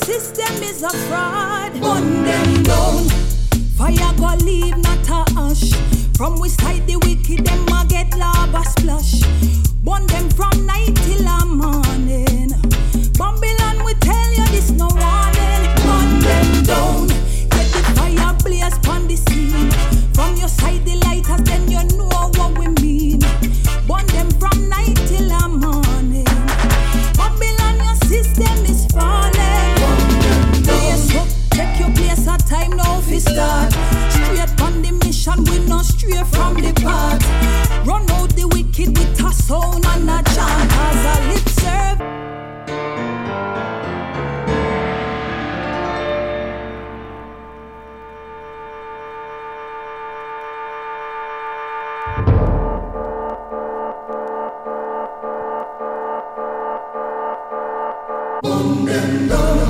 system is a fraud. Burn them down. Fire go leave not a ash. From we side the wicked them a get lava splash. Burn them from night till a morning. Babylon we tell you this no warning. Burn them down. Get the fire blaze pon the scene. From your side the lighters then you know what we mean. Burn them from night till a morning. Babylon your system is falling. Yes, up, check your place at time now fi start. Straight on the mission we no stray from the path. Run out the wicked with a sound and a chant as a lip serve. Burn them down.